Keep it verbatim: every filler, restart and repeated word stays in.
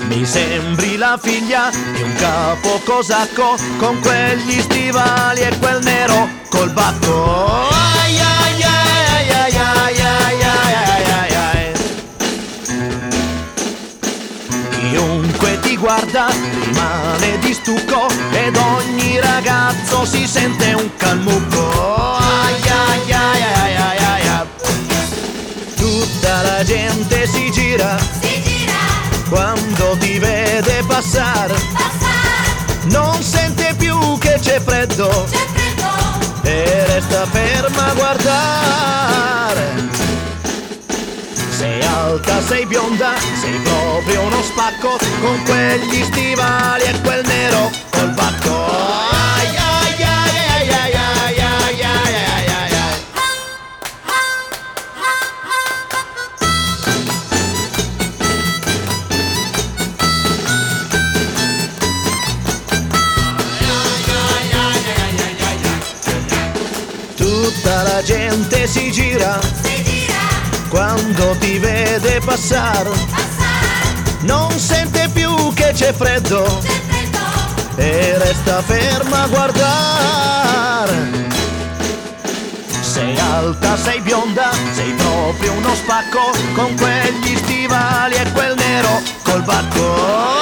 Mi sembri la figlia di un capo cosacco, con quegli stivali e quel nero col bacco. Ai ai ai ai ai ai ai ai ai. Chiunque ti guarda rimane di stucco ed ogni ragazzo si sente un calmucco. Ai ai ai ai ai ai ai. Tutta la gente si gira, si gira quando ti vede passare, passare, non sente più che c'è freddo, c'è freddo, e resta ferma a guardare. Sei alta, sei bionda, sei proprio uno spacco, con quegli stivali e quel nero col bacco. Ai ai ai ai ai ai ai ai ai ai ai. Tutta la gente si gira, si gira quando ti vede passare, passare, non sente più che c'è freddo, c'è freddo, e resta ferma a guardare. Sei alta, sei bionda, sei proprio uno spacco, con quegli stivali e quel nero col bacco.